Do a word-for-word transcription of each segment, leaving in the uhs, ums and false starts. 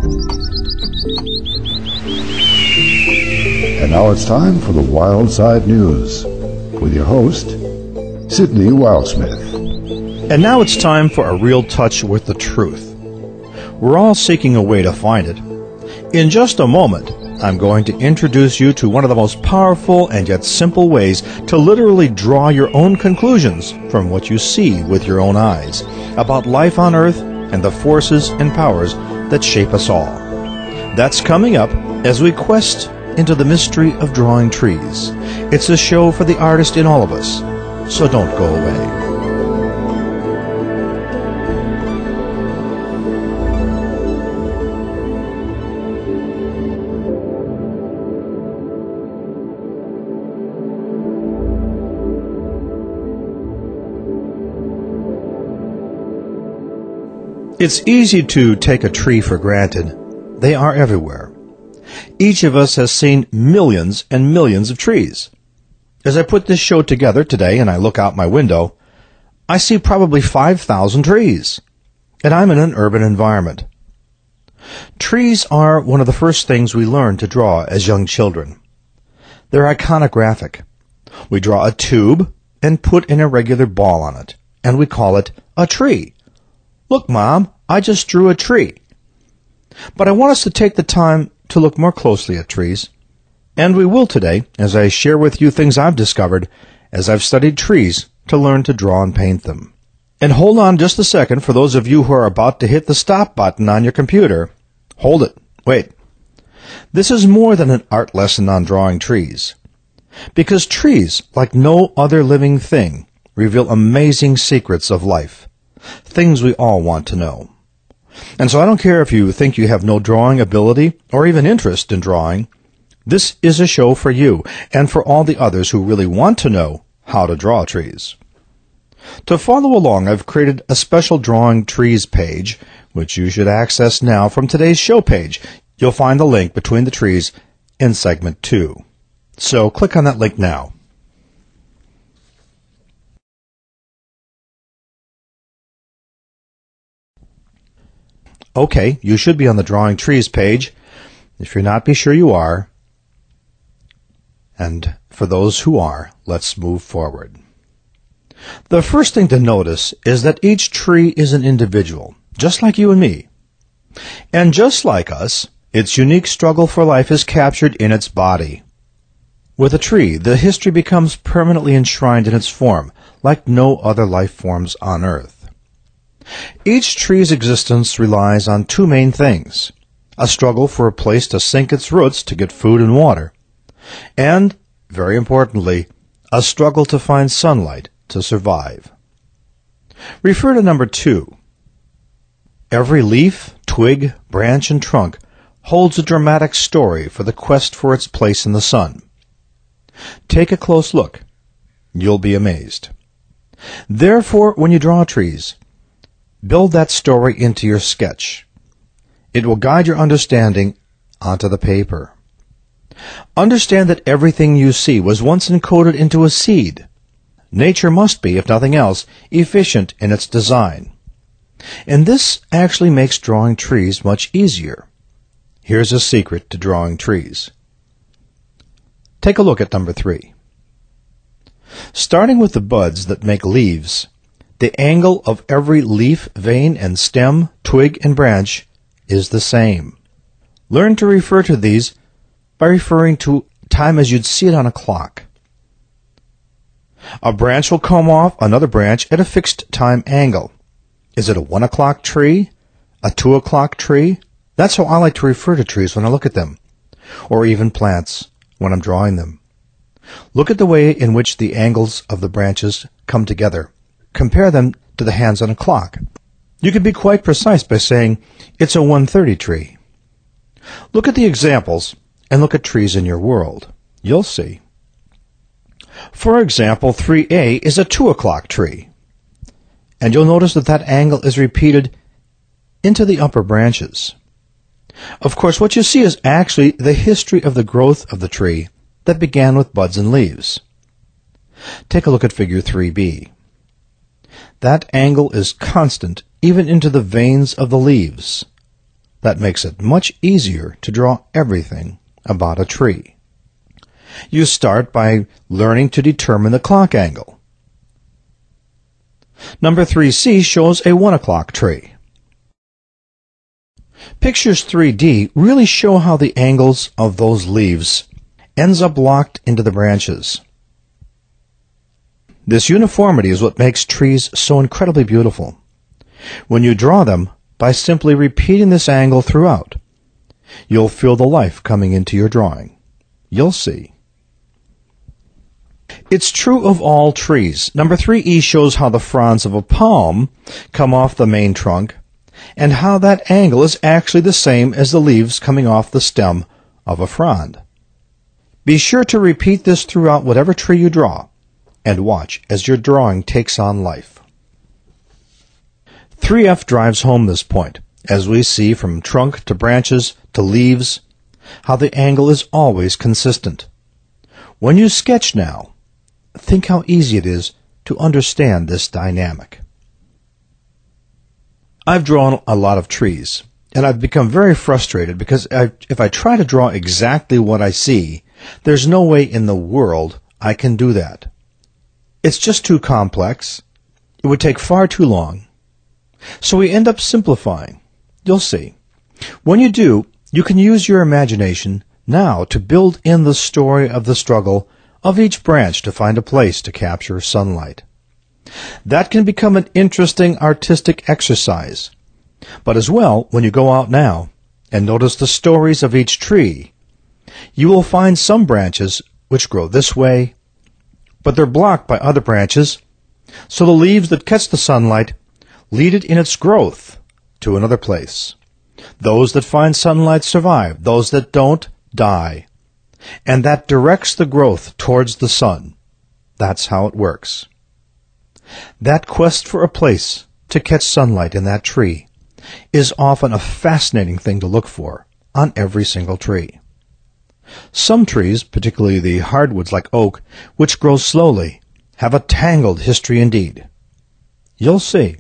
And now it's time for the Wild Side News with your host, Sidney Wildsmith. And now it's time for a real touch with the truth. We're all seeking a way to find it. In just a moment, I'm going to introduce you to one of the most powerful and yet simple ways to literally draw your own conclusions from what you see with your own eyes about life on Earth and the forces and powers that shape us all. That's coming up as we quest into the mystery of drawing trees. It's a show for the artist in all of us, so don't go away. It's easy to take a tree for granted. They are everywhere. Each of us has seen millions and millions of trees. As I put this show together today and I look out my window, I see probably five thousand trees, and I'm in an urban environment. Trees are one of the first things we learn to draw as young children. They're iconographic. We draw a tube and put an irregular ball on it, and we call it a tree. Look, Mom, I just drew a tree. But I want us to take the time to look more closely at trees. And we will today, as I share with you things I've discovered as I've studied trees to learn to draw and paint them. And hold on just a second for those of you who are about to hit the stop button on your computer. Hold it. Wait. This is more than an art lesson on drawing trees. Because trees, like no other living thing, reveal amazing secrets of life. Things we all want to know. And so I don't care if you think you have no drawing ability or even interest in drawing. This is a show for you and for all the others who really want to know how to draw trees. To follow along, I've created a special Drawing Trees page, which you should access now from today's show page. You'll find the link between the trees in segment two. So click on that link now. Okay, you should be on the Drawing Trees page. If you're not, be sure you are. And for those who are, let's move forward. The first thing to notice is that each tree is an individual, just like you and me. And just like us, its unique struggle for life is captured in its body. With a tree, the history becomes permanently enshrined in its form, like no other life forms on Earth. Each tree's existence relies on two main things: a struggle for a place to sink its roots to get food and water, and, very importantly, a struggle to find sunlight to survive. Refer to number two. Every leaf, twig, branch, and trunk holds a dramatic story for the quest for its place in the sun. Take a close look. You'll be amazed. Therefore, when you draw trees, build that story into your sketch. It will guide your understanding onto the paper. Understand that everything you see was once encoded into a seed. Nature must be, if nothing else, efficient in its design. And this actually makes drawing trees much easier. Here's a secret to drawing trees. Take a look at number three. Starting with the buds that make leaves, the angle of every leaf, vein, and stem, twig, and branch is the same. Learn to refer to these by referring to time as you'd see it on a clock. A branch will come off another branch at a fixed time angle. Is it a one o'clock tree? A two o'clock tree? That's how I like to refer to trees when I look at them, or even plants when I'm drawing them. Look at the way in which the angles of the branches come together. Compare them to the hands on a clock. You can be quite precise by saying, it's a one thirty tree. Look at the examples and look at trees in your world. You'll see. For example, three A is a two o'clock tree. And you'll notice that that angle is repeated into the upper branches. Of course, what you see is actually the history of the growth of the tree that began with buds and leaves. Take a look at figure three B. That angle is constant even into the veins of the leaves. that makes it much easier to draw everything about a tree. You start by learning to determine the clock angle. Number three C shows a one o'clock tree. Pictures three D really show how the angles of those leaves ends up locked into the branches. This uniformity is what makes trees so incredibly beautiful. When you draw them, by simply repeating this angle throughout, you'll feel the life coming into your drawing. You'll see. It's true of all trees. Number three E shows how the fronds of a palm come off the main trunk, and how that angle is actually the same as the leaves coming off the stem of a frond. Be sure to repeat this throughout whatever tree you draw, and watch as your drawing takes on life. three F drives home this point, as we see from trunk to branches to leaves, how the angle is always consistent. When you sketch now, think how easy it is to understand this dynamic. I've drawn a lot of trees, and I've become very frustrated because I, if I try to draw exactly what I see, there's no way in the world I can do that. It's just too complex. It would take far too long. So we end up simplifying. You'll see. When you do, you can use your imagination now to build in the story of the struggle of each branch to find a place to capture sunlight. That can become an interesting artistic exercise. But as well, when you go out now and notice the stories of each tree, you will find some branches which grow this way, but they're blocked by other branches, so the leaves that catch the sunlight lead it in its growth to another place. Those that find sunlight survive. Those that don't, die. And that directs the growth towards the sun. That's how it works. That quest for a place to catch sunlight in that tree is often a fascinating thing to look for on every single tree. Some trees, particularly the hardwoods like oak, which grow slowly, have a tangled history indeed. You'll see.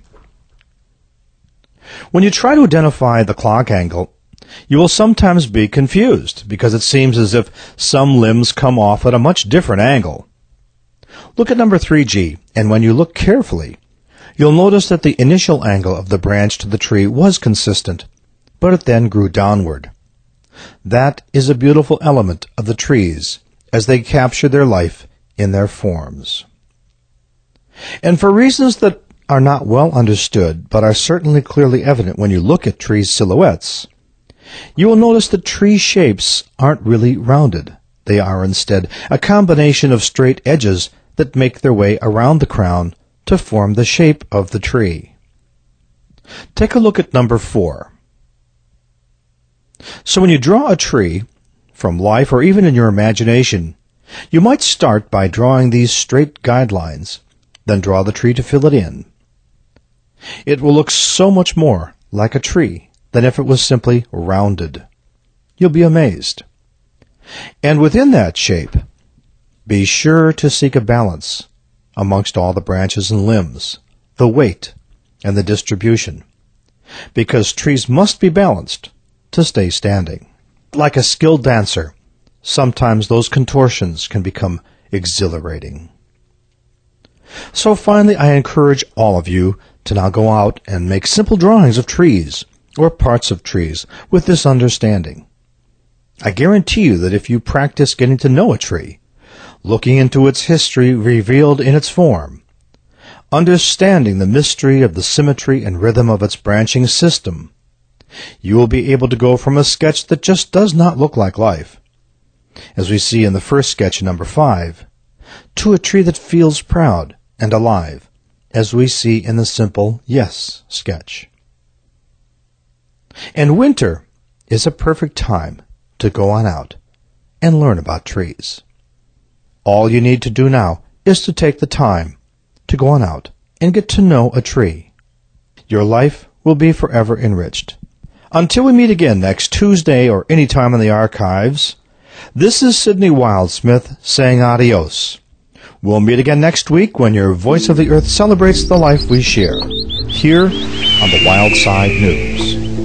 When you try to identify the clock angle, you will sometimes be confused because it seems as if some limbs come off at a much different angle. Look at number three G, and when you look carefully, you'll notice that the initial angle of the branch to the tree was consistent, but it then grew downward. That is a beautiful element of the trees as they capture their life in their forms. And for reasons that are not well understood, but are certainly clearly evident when you look at tree silhouettes, you will notice that tree shapes aren't really rounded. They are instead a combination of straight edges that make their way around the crown to form the shape of the tree. Take a look at number four. So when you draw a tree, from life or even in your imagination, you might start by drawing these straight guidelines, then draw the tree to fill it in. It will look so much more like a tree than if it was simply rounded. You'll be amazed. And within that shape, be sure to seek a balance amongst all the branches and limbs, the weight and the distribution, because trees must be balanced to stay standing. Like a skilled dancer, sometimes those contortions can become exhilarating. So finally, I encourage all of you to now go out and make simple drawings of trees or parts of trees with this understanding. I guarantee you that if you practice getting to know a tree, looking into its history revealed in its form, understanding the mystery of the symmetry and rhythm of its branching system, you will be able to go from a sketch that just does not look like life, as we see in the first sketch, number five, to a tree that feels proud and alive, as we see in the simple Yes sketch. And winter is a perfect time to go on out and learn about trees. All you need to do now is to take the time to go on out and get to know a tree. Your life will be forever enriched. Until we meet again next Tuesday or any time in the archives, this is Sidney Wildsmith saying adios. We'll meet again next week when your Voice of the Earth celebrates the life we share, here on the Wild Side News.